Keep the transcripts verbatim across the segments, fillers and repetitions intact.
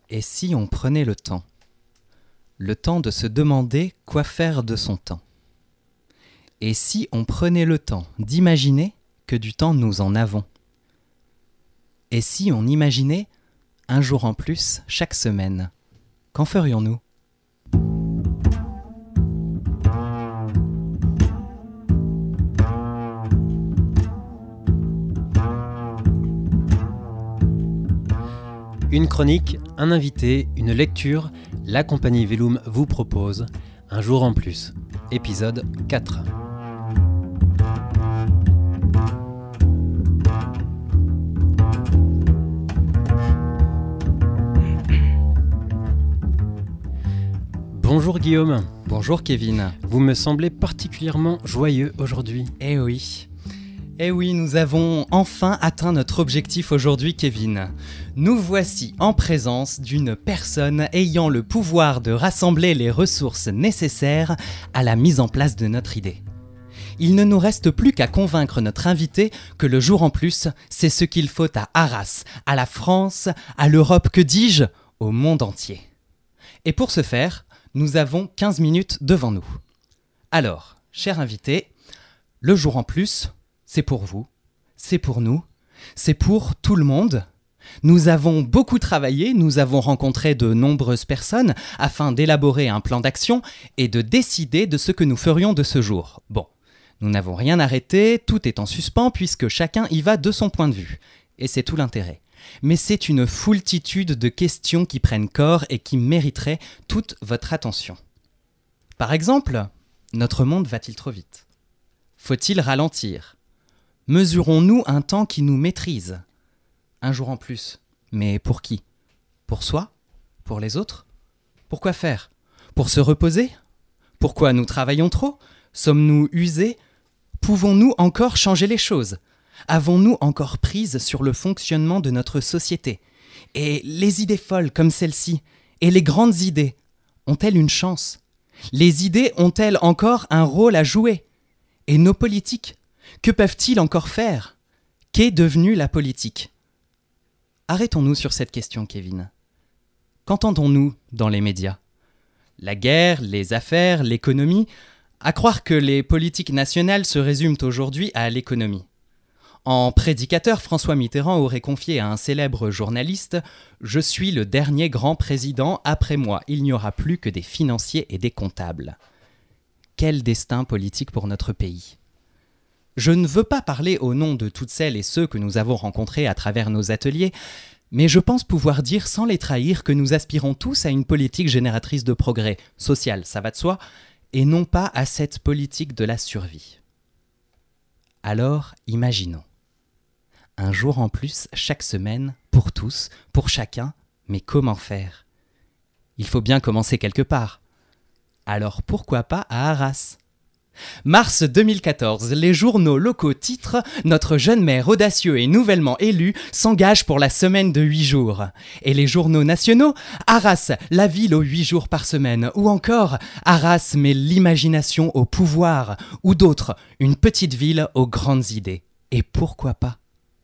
Et si on prenait le temps, le temps de se demander quoi faire de son temps? Et si on prenait le temps d'imaginer que du temps nous en avons? Et si on imaginait un jour en plus chaque semaine, qu'en ferions-nous? Une chronique, un invité, une lecture, la compagnie Velum vous propose Un jour en plus, épisode quatre. Bonjour Guillaume. Bonjour Kevin. Vous me semblez particulièrement joyeux aujourd'hui. Eh oui. Eh oui, nous avons enfin atteint notre objectif aujourd'hui, Kevin. Nous voici en présence d'une personne ayant le pouvoir de rassembler les ressources nécessaires à la mise en place de notre idée. Il ne nous reste plus qu'à convaincre notre invité que le jour en plus, c'est ce qu'il faut à Arras, à la France, à l'Europe, que dis-je, au monde entier. Et pour ce faire, nous avons quinze minutes devant nous. Alors, cher invité, le jour en plus, c'est pour vous, c'est pour nous, c'est pour tout le monde. Nous avons beaucoup travaillé, nous avons rencontré de nombreuses personnes afin d'élaborer un plan d'action et de décider de ce que nous ferions de ce jour. Bon, nous n'avons rien arrêté, tout est en suspens puisque chacun y va de son point de vue. Et c'est tout l'intérêt. Mais c'est une foultitude de questions qui prennent corps et qui mériteraient toute votre attention. Par exemple, notre monde va-t-il trop vite? Faut-il ralentir? Mesurons-nous un temps qui nous maîtrise? Un jour en plus. Mais pour qui? Pour soi? Pour les autres? Pourquoi faire? Pour se reposer? Pourquoi nous travaillons trop? Sommes-nous usés? Pouvons-nous encore changer les choses? Avons-nous encore prise sur le fonctionnement de notre société? Et les idées folles comme celle-ci, et les grandes idées, ont-elles une chance? Les idées ont-elles encore un rôle à jouer? Et nos politiques, que peuvent-ils encore faire? Qu'est devenue la politique? Arrêtons-nous sur cette question, Kevin. Qu'entendons-nous dans les médias? La guerre, les affaires, l'économie, à croire que les politiques nationales se résument aujourd'hui à l'économie. En prédicateur, François Mitterrand aurait confié à un célèbre journaliste « Je suis le dernier grand président, après moi, il n'y aura plus que des financiers et des comptables. » Quel destin politique pour notre pays! Je ne veux pas parler au nom de toutes celles et ceux que nous avons rencontrés à travers nos ateliers, mais je pense pouvoir dire sans les trahir que nous aspirons tous à une politique génératrice de progrès social, ça va de soi, et non pas à cette politique de la survie. Alors, imaginons. Un jour en plus chaque semaine, pour tous, pour chacun, mais comment faire? Il faut bien commencer quelque part. Alors pourquoi pas à Arras? Mars deux mille quatorze, les journaux locaux titrent « Notre jeune maire audacieux et nouvellement élu s'engage pour la semaine de huit jours ». Et les journaux nationaux « Arras, la ville aux huit jours par semaine » ou encore « Arras met l'imagination au pouvoir » ou d'autres « Une petite ville aux grandes idées ». Et pourquoi pas?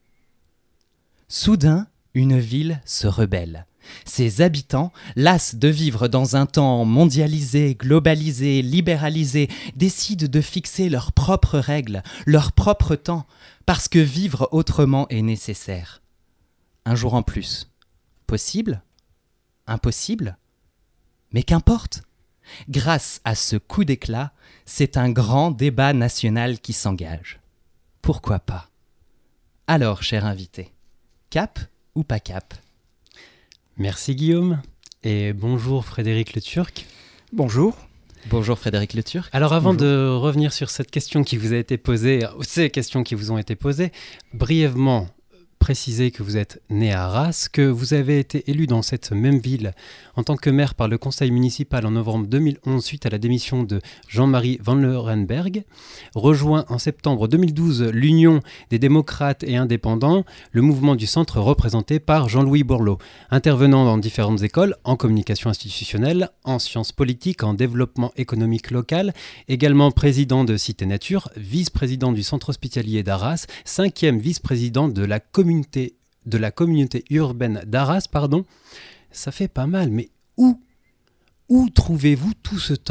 Soudain, une ville se rebelle. Ses habitants, las de vivre dans un temps mondialisé, globalisé, libéralisé, décident de fixer leurs propres règles, leur propre temps, parce que vivre autrement est nécessaire. Un jour en plus. Possible? Impossible? Mais qu'importe! Grâce à ce coup d'éclat, c'est un grand débat national qui s'engage. Pourquoi pas? Alors, cher invité, cap ou pas cap? Merci Guillaume, et bonjour Frédéric Le Turc. Bonjour. Bonjour Frédéric Le Turc. Alors avant Bonjour. de revenir sur cette question qui vous a été posée, ces questions qui vous ont été posées, brièvement préciser que vous êtes né à Arras, que vous avez été élu dans cette même ville en tant que maire par le conseil municipal en novembre deux mille onze suite à la démission de Jean-Marie Van Leurenberg, rejoint en septembre deux mille douze l'Union des démocrates et indépendants, le mouvement du centre représenté par Jean-Louis Borloo, intervenant dans différentes écoles en communication institutionnelle, en sciences politiques, en développement économique local, également président de Cité Nature, vice-président du centre hospitalier d'Arras, cinquième vice-président de la communauté de la communauté urbaine d'Arras, pardon, Ça fait pas mal, mais où, où trouvez-vous tout ce temps ?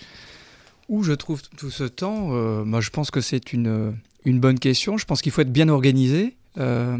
Où je trouve tout ce temps, euh, moi je pense que c'est une, une bonne question. Je pense qu'il faut être bien organisé. Euh,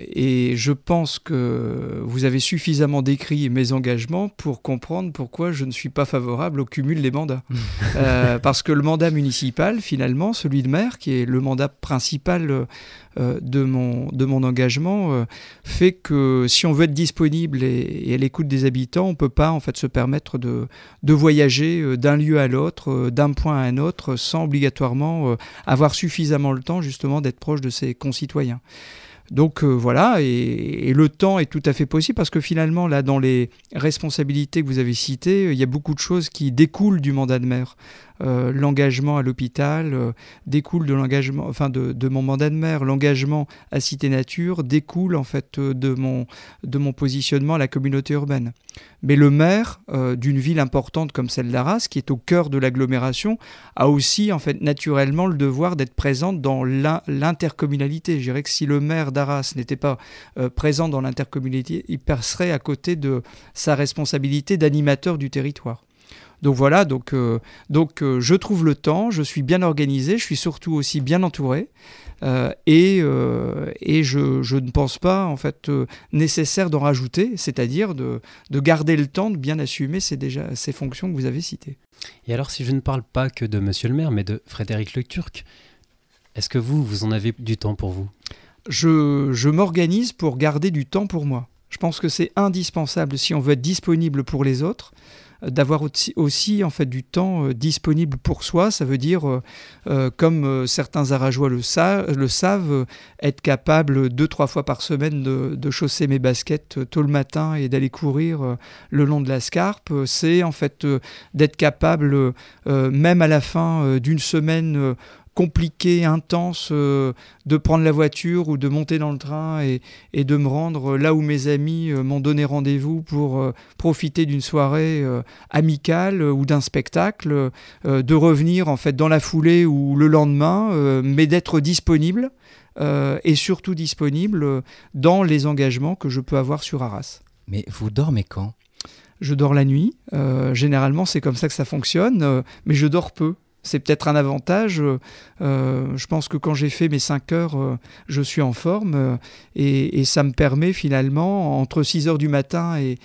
et je pense que vous avez suffisamment décrit mes engagements pour comprendre pourquoi je ne suis pas favorable au cumul des mandats. euh, parce que le mandat municipal, finalement, celui de maire, qui est le mandat principal euh, de, mon, de mon engagement, euh, fait que si on veut être disponible et, et à l'écoute des habitants, on ne peut pas en fait, se permettre de, de voyager d'un lieu à l'autre, d'un point à un autre, sans obligatoirement euh, avoir suffisamment le temps justement d'être proche de ses concitoyens. Donc euh, voilà, et, et le temps est tout à fait possible parce que finalement, là, dans les responsabilités que vous avez citées, il y a beaucoup de choses qui découlent du mandat de maire. Euh, l'engagement à l'hôpital euh, découle de l'engagement, enfin de, de mon mandat de maire. L'engagement à Cité Nature découle en fait de mon, de mon positionnement à la communauté urbaine. Mais le maire euh, d'une ville importante comme celle d'Arras, qui est au cœur de l'agglomération, a aussi en fait naturellement le devoir d'être présent dans l'intercommunalité. Je dirais que si le maire d'Arras n'était pas euh, présent dans l'intercommunalité, il passerait à côté de sa responsabilité d'animateur du territoire. Donc voilà, donc, euh, donc euh, je trouve le temps, je suis bien organisé, je suis surtout aussi bien entouré euh, et, euh, et je, je ne pense pas en fait euh, nécessaire d'en rajouter, c'est-à-dire de, de garder le temps de bien assumer ces, déjà, ces fonctions que vous avez citées. Et alors si je ne parle pas que de Monsieur le maire, mais de Frédéric Lecturc, est-ce que vous, vous en avez du temps pour vous ? Je, je m'organise pour garder du temps pour moi. Je pense que c'est indispensable si on veut être disponible pour les autres, d'avoir aussi, aussi en fait, du temps euh, disponible pour soi. Ça veut dire, euh, euh, comme euh, certains Arageois le, sa- le savent, euh, être capable deux, trois fois par semaine de, de chausser mes baskets euh, tôt le matin et d'aller courir euh, le long de la Scarpe. Euh, c'est en fait euh, d'être capable, euh, même à la fin euh, d'une semaine euh, compliqué, intense, euh, de prendre la voiture ou de monter dans le train et, et de me rendre là où mes amis euh, m'ont donné rendez-vous pour euh, profiter d'une soirée euh, amicale euh, ou d'un spectacle, euh, de revenir en fait dans la foulée ou le lendemain, euh, mais d'être disponible euh, et surtout disponible dans les engagements que je peux avoir sur Arras. Mais vous dormez quand ? Je dors la nuit, euh, généralement c'est comme ça que ça fonctionne, euh, mais je dors peu. C'est peut-être un avantage. Euh, je pense que quand j'ai fait mes cinq heures, euh, je suis en forme euh, et, et ça me permet finalement, entre six heures du matin et,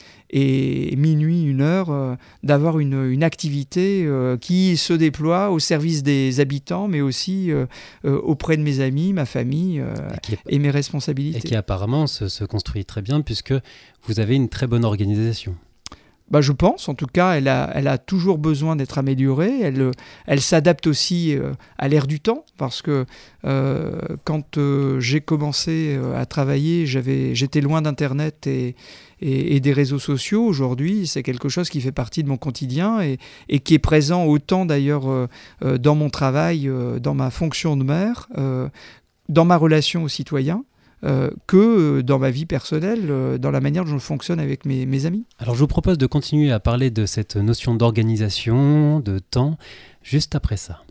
et minuit, une heure, euh, d'avoir une, une activité euh, qui se déploie au service des habitants, mais aussi euh, euh, auprès de mes amis, ma famille euh, et, est, et mes responsabilités. Et qui apparemment se, se construit très bien puisque vous avez une très bonne organisation. Bah, je pense, en tout cas, elle a, elle a toujours besoin d'être améliorée. Elle, elle s'adapte aussi euh, à l'ère du temps, parce que euh, quand euh, j'ai commencé euh, à travailler, j'avais, j'étais loin d'Internet et, et, et des réseaux sociaux. Aujourd'hui, c'est quelque chose qui fait partie de mon quotidien et, et qui est présent autant d'ailleurs euh, euh, dans mon travail, euh, dans ma fonction de maire, euh, dans ma relation aux citoyens. Euh, que dans ma vie personnelle, euh, dans la manière dont je fonctionne avec mes, mes amis. Alors je vous propose de continuer à parler de cette notion d'organisation, de temps, juste après ça.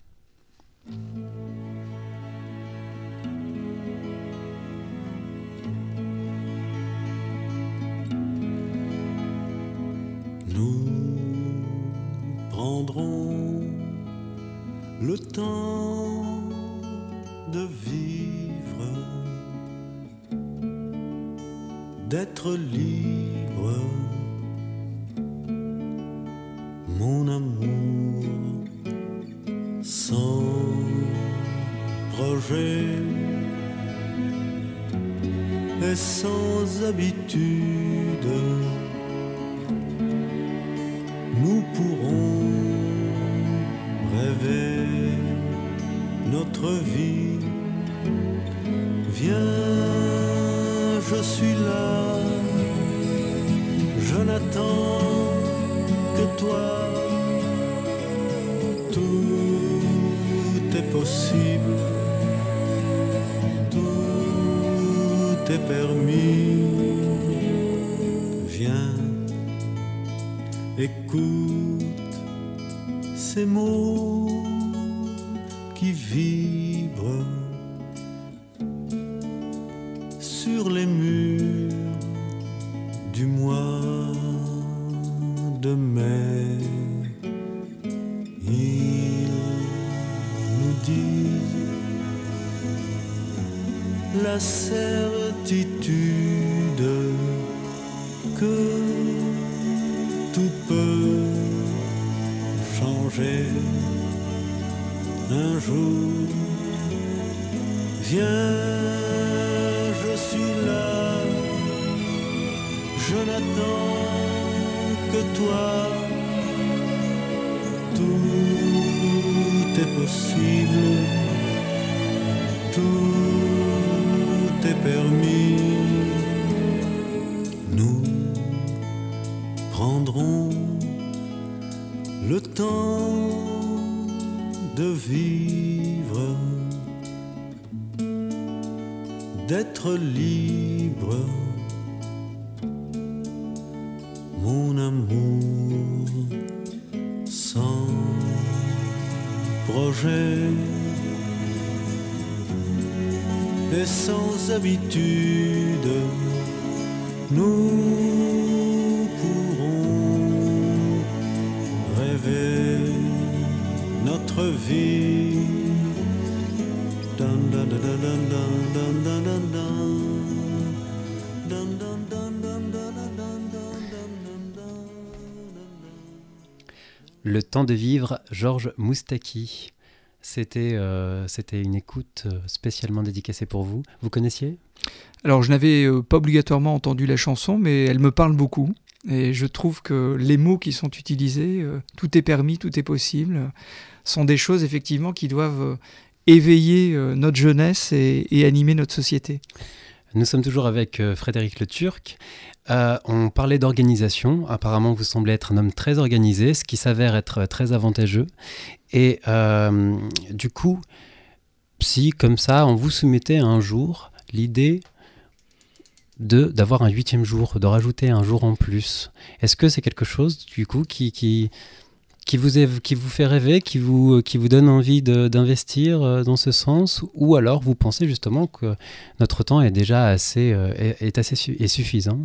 Nous prendrons le temps de vivre, d'être libre, mon amour, sans projet et sans habitude. Nous pourrons rêver notre vie. Viens, je suis là, je n'attends que toi. Tout est possible, tout est permis. Viens, écoute ces mots qui vibrent sur les murs du moi. de mai, ils nous disent la certitude que tout peut changer. Un jour viens, je suis là, je n'attends que toi. Tout est possible, tout est permis. Nous prendrons le temps de vivre, d'être libre, mon amour, sans projet et sans habitude. Nous pourrons rêver notre vie. Dun, dun, dun, dun, dun, dun, dun, dun, dun. Dun, dun, dun, dun, dun, dun, dun, dun. Le temps de vivre, Georges Moustaki. C'était, euh, c'était une écoute spécialement dédicacée pour vous. Vous connaissiez ? Alors, je n'avais euh, pas obligatoirement entendu la chanson, mais elle me parle beaucoup. Et je trouve que les mots qui sont utilisés, euh, tout est permis, tout est possible, sont des choses effectivement qui doivent euh, éveiller euh, notre jeunesse et, et animer notre société. Nous sommes toujours avec euh, Frédéric Le Turc. Euh, on parlait d'organisation. Apparemment, vous semblez être un homme très organisé, ce qui s'avère être très avantageux. Et euh, du coup, si comme ça, on vous soumettait un jour l'idée de d'avoir un huitième jour, de rajouter un jour en plus, est-ce que c'est quelque chose du coup qui qui qui vous est, qui vous fait rêver, qui vous qui vous donne envie de, d'investir dans ce sens, ou alors vous pensez justement que notre temps est déjà assez est, est assez su, est suffisant?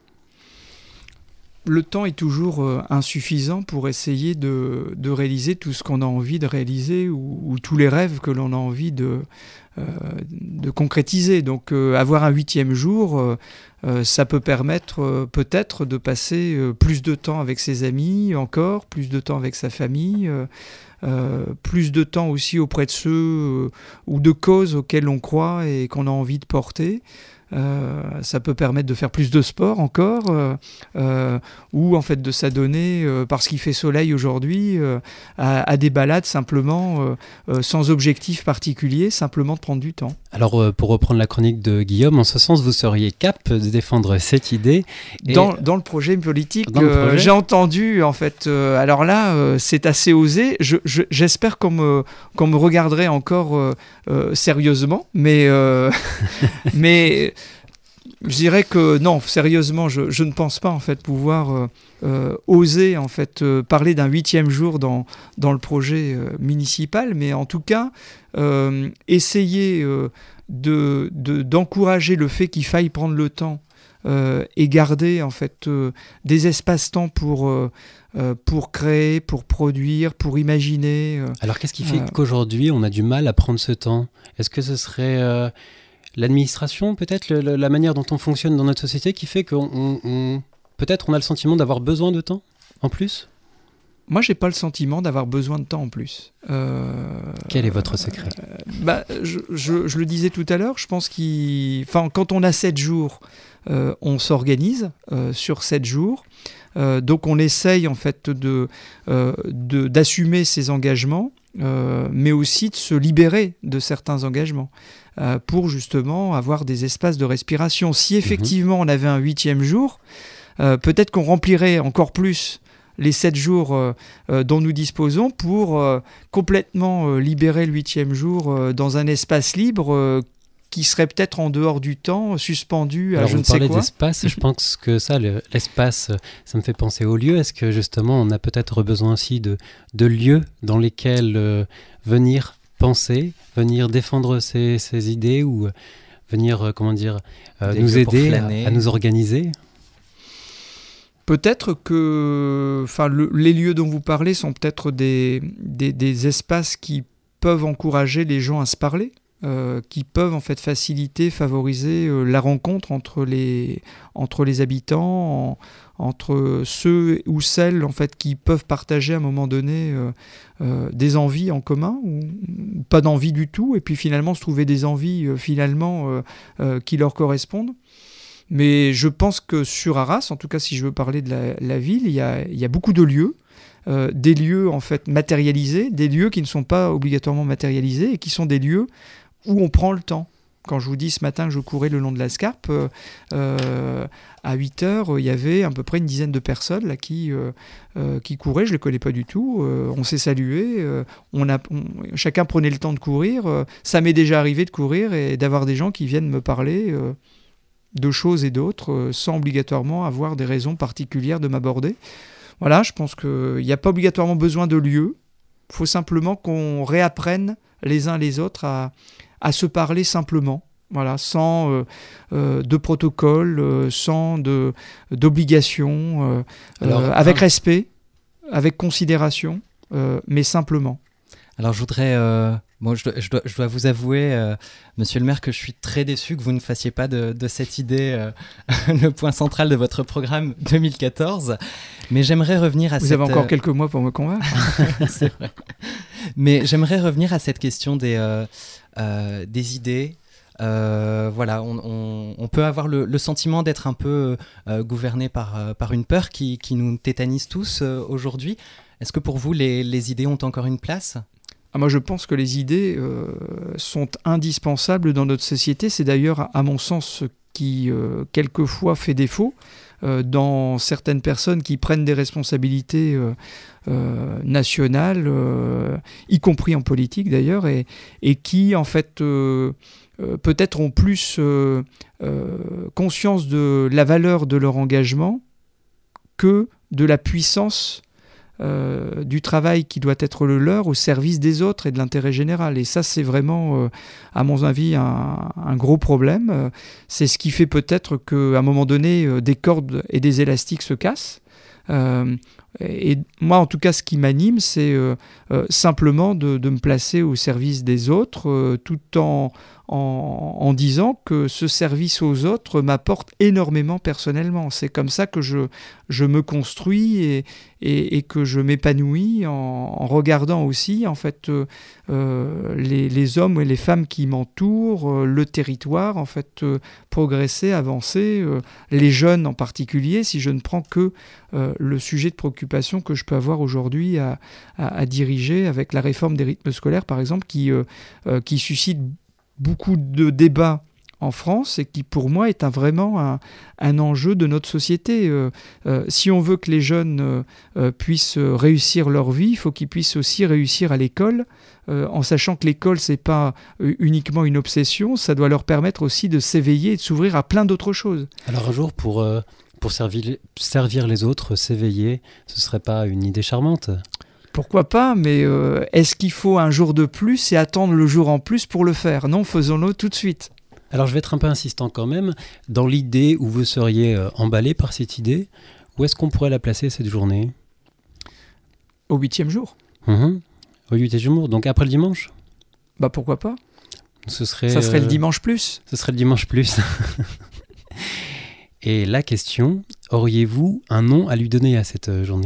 Le temps est toujours euh, insuffisant pour essayer de, de réaliser tout ce qu'on a envie de réaliser ou, ou tous les rêves que l'on a envie de, euh, de concrétiser. Donc euh, avoir un huitième jour, euh, euh, ça peut permettre euh, peut-être de passer euh, plus de temps avec ses amis encore, plus de temps avec sa famille, euh, euh, plus de temps aussi auprès de ceux euh, ou de causes auxquelles on croit et qu'on a envie de porter. Euh, ça peut permettre de faire plus de sport encore, euh, euh, ou en fait de s'adonner, euh, parce qu'il fait soleil aujourd'hui, euh, à, à des balades simplement, euh, euh, sans objectif particulier, simplement de prendre du temps. Alors euh, pour reprendre la chronique de Guillaume, en ce sens vous seriez cap de défendre cette idée. Et dans, dans le projet politique, le projet. Euh, j'ai entendu en fait, euh, alors là euh, c'est assez osé, je, je, j'espère qu'on me, qu'on me regarderait encore euh, euh, sérieusement, mais, euh, mais je dirais que non, sérieusement, je, je ne pense pas en fait pouvoir euh, euh, oser en fait euh, parler d'un huitième jour dans dans le projet euh, municipal, mais en tout cas euh, essayer euh, de, de d'encourager le fait qu'il faille prendre le temps euh, et garder en fait euh, des espaces-temps pour euh, euh, pour créer, pour produire, pour imaginer. Euh, Alors qu'est-ce qui fait euh, qu'aujourd'hui on a du mal à prendre ce temps ? Est-ce que ce serait euh... l'administration, peut-être, le, le, la manière dont on fonctionne dans notre société qui fait qu'on on, on, peut-être on a le sentiment d'avoir besoin de temps en plus ? Moi, j'ai pas le sentiment d'avoir besoin de temps en plus. Euh, Quel est votre secret ? euh, bah, je, je, je le disais tout à l'heure, je pense qu'il... Enfin, quand on a sept jours, euh, on s'organise euh, sur sept jours. Euh, donc on essaye en fait de, euh, de, d'assumer ses engagements, euh, mais aussi de se libérer de certains engagements. Euh, pour justement avoir des espaces de respiration. Si effectivement mmh. on avait un huitième jour, euh, peut-être qu'on remplirait encore plus les sept jours euh, euh, dont nous disposons pour euh, complètement euh, libérer le huitième jour euh, dans un espace libre euh, qui serait peut-être en dehors du temps, suspendu à Alors je ne sais quoi. Vous parlez d'espace, je pense que ça, le, l'espace, ça me fait penser aux lieux. Est-ce que justement on a peut-être besoin aussi de, de lieux dans lesquels euh, venir penser, venir défendre ses, ses idées ou euh, venir, euh, comment dire, euh, nous aider à, à nous organiser ? Peut-être que enfin, le, les lieux dont vous parlez sont peut-être des, des, des espaces qui peuvent encourager les gens à se parler, euh, qui peuvent en fait faciliter, favoriser euh, la rencontre entre les, entre les habitants, en, entre ceux ou celles en fait, qui peuvent partager à un moment donné euh, euh, des envies en commun, ou, ou pas d'envie du tout, et puis finalement se trouver des envies euh, finalement euh, euh, qui leur correspondent. Mais je pense que sur Arras, en tout cas si je veux parler de la, la ville, il y a, il y a beaucoup de lieux, euh, des lieux en fait matérialisés, des lieux qui ne sont pas obligatoirement matérialisés et qui sont des lieux où on prend le temps. Quand je vous dis ce matin que je courais le long de la Scarpe, euh, euh, à huit heures, il y avait à peu près une dizaine de personnes là, qui, euh, euh, qui couraient, je ne les connais pas du tout, euh, on s'est salué, euh, on a, on, chacun prenait le temps de courir, euh, ça m'est déjà arrivé de courir et d'avoir des gens qui viennent me parler euh, de choses et d'autres, euh, sans obligatoirement avoir des raisons particulières de m'aborder. Voilà, je pense qu'il n'y a pas obligatoirement besoin de lieu. Il faut simplement qu'on réapprenne les uns les autres à, à se parler simplement. Voilà, sans euh, euh, de protocole, euh, sans de, d'obligation, euh, Alors, euh, avec un... respect, avec considération, euh, mais simplement. Alors je voudrais... Euh... Bon, je dois, je, dois, je dois vous avouer, euh, monsieur le maire, que je suis très déçu que vous ne fassiez pas de, de cette idée euh, le point central de votre programme deux mille quatorze. Mais j'aimerais revenir à vous cette... Vous avez encore quelques mois pour me convaincre. C'est vrai. Mais j'aimerais revenir à cette question des, euh, euh, des idées. Euh, voilà, on, on, on peut avoir le, le sentiment d'être un peu euh, gouverné par, euh, par une peur qui, qui nous tétanise tous euh, aujourd'hui. Est-ce que pour vous, les, les idées ont encore une place ? Ah, moi, je pense que les idées euh, sont indispensables dans notre société. C'est d'ailleurs, à, à mon sens, ce qui, euh, quelquefois, fait défaut euh, dans certaines personnes qui prennent des responsabilités euh, euh, nationales, euh, y compris en politique d'ailleurs, et, et qui, en fait, euh, euh, peut-être ont plus euh, euh, conscience de la valeur de leur engagement que de la puissance Euh, du travail qui doit être le leur au service des autres et de l'intérêt général. Et ça, c'est vraiment, euh, à mon avis, un, un gros problème. Euh, c'est ce qui fait peut-être qu'à un moment donné, euh, des cordes et des élastiques se cassent. Euh, et moi, en tout cas, ce qui m'anime, c'est euh, euh, simplement de, de me placer au service des autres, euh, tout en, en, en disant que ce service aux autres m'apporte énormément personnellement. C'est comme ça que je, je me construis et, et, et que je m'épanouis en, en regardant aussi en fait, euh, euh, les, les hommes et les femmes qui m'entourent, euh, le territoire, en fait, euh, progresser, avancer, euh, les jeunes en particulier, si je ne prends que euh, le sujet de préoccupation que je peux avoir aujourd'hui à, à, à diriger avec la réforme des rythmes scolaires, par exemple, qui, euh, euh, qui suscite beaucoup de débats en France et qui, pour moi, est un, vraiment un, un enjeu de notre société. Euh, euh, si on veut que les jeunes euh, euh, puissent réussir leur vie, il faut qu'ils puissent aussi réussir à l'école, euh, en sachant que l'école, c'est pas uniquement une obsession, ça doit leur permettre aussi de s'éveiller et de s'ouvrir à plein d'autres choses. Alors un jour, pour, euh, pour servir, servir les autres, s'éveiller, ce serait pas une idée charmante ? Pourquoi pas, mais euh, est-ce qu'il faut un jour de plus et attendre le jour en plus pour le faire ? Non, faisons-le tout de suite. Alors je vais être un peu insistant quand même. Dans l'idée où vous seriez euh, emballé par cette idée, où est-ce qu'on pourrait la placer cette journée ? Au huitième jour. Mmh. Au huitième jour, donc après le dimanche ? Bah pourquoi pas ? Ce serait, Ça serait euh, le dimanche plus. Ce serait le dimanche plus. Et la question, auriez-vous un nom à lui donner à cette euh, journée ?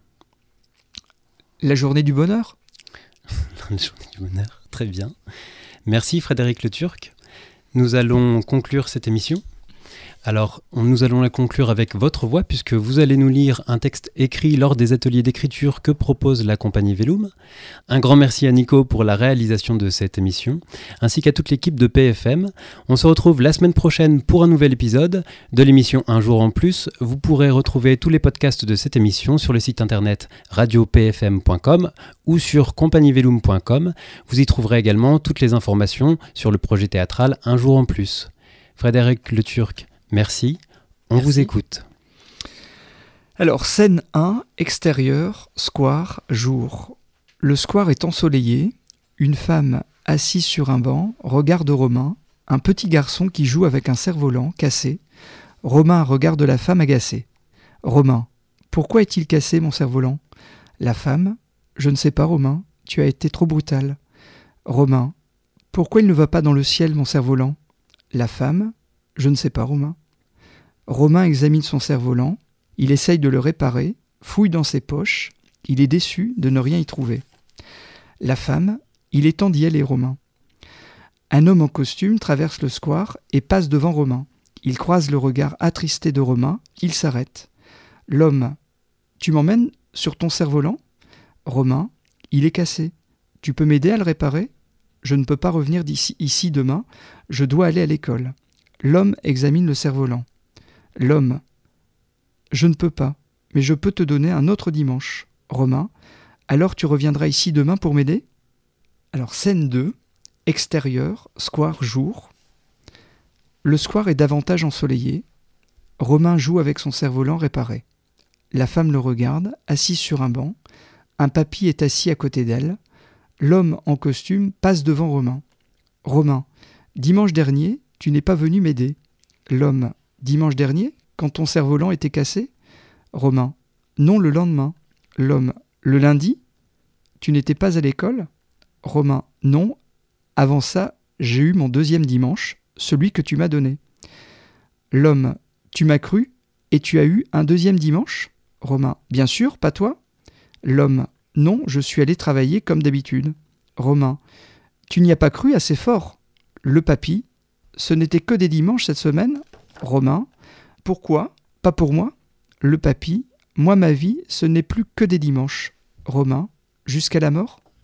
La journée du bonheur. La journée du bonheur, très bien. Merci Frédéric Le Turc. Nous allons conclure cette émission. Alors, nous allons la conclure avec votre voix, puisque vous allez nous lire un texte écrit lors des ateliers d'écriture que propose la compagnie Vellum. Un grand merci à Nico pour la réalisation de cette émission, ainsi qu'à toute l'équipe de P F M. On se retrouve la semaine prochaine pour un nouvel épisode de l'émission Un jour en plus. Vous pourrez retrouver tous les podcasts de cette émission sur le site internet radio p f m point com ou sur compagnie vellum point com. Vous y trouverez également toutes les informations sur le projet théâtral Un jour en plus. Frédéric Le Turc, merci, on Merci. Vous écoute. Alors, scène un, extérieur, square, jour. Le square est ensoleillé, une femme assise sur un banc regarde Romain, un petit garçon qui joue avec un cerf-volant cassé. Romain regarde la femme agacée. Romain. Pourquoi est-il cassé, mon cerf-volant ? La femme. Je ne sais pas, Romain. Tu as été trop brutal. Romain. Pourquoi il ne va pas dans le ciel, mon cerf-volant ? La femme. Je ne sais pas, Romain. Romain examine son cerf-volant. Il essaye de le réparer, fouille dans ses poches. Il est déçu de ne rien y trouver. La femme. Il est temps d'y aller, Romain. Un homme en costume traverse le square et passe devant Romain. Il croise le regard attristé de Romain. Il s'arrête. L'homme. Tu m'emmènes sur ton cerf-volant ? Romain. Il est cassé. Tu peux m'aider à le réparer ? Je ne peux pas revenir d'ici ici demain. Je dois aller à l'école. L'homme examine le cerf-volant. L'homme. Je ne peux pas, mais je peux te donner un autre dimanche. Romain. Alors tu reviendras ici demain pour m'aider ? Alors scène deux. Extérieur, square jour. Le square est davantage ensoleillé. Romain joue avec son cerf-volant réparé. La femme le regarde, assise sur un banc. Un papy est assis à côté d'elle. L'homme en costume passe devant Romain. Romain. Dimanche dernier, tu n'es pas venu m'aider. L'homme. Dimanche dernier, quand ton cerf-volant était cassé ? Romain. Non, le lendemain. L'homme. Le lundi ? Tu n'étais pas à l'école ? Romain. Non. Avant ça, j'ai eu mon deuxième dimanche, celui que tu m'as donné. L'homme. Tu m'as cru et tu as eu un deuxième dimanche ? Romain. Bien sûr, pas toi ? L'homme. Non, je suis allé travailler comme d'habitude. Romain. Tu n'y as pas cru assez fort. Le papy. Ce n'était que des dimanches cette semaine ? Romain. Pourquoi ? Pas pour moi ? Le papy. Moi, ma vie, ce n'est plus que des dimanches. Romain. Jusqu'à la mort ?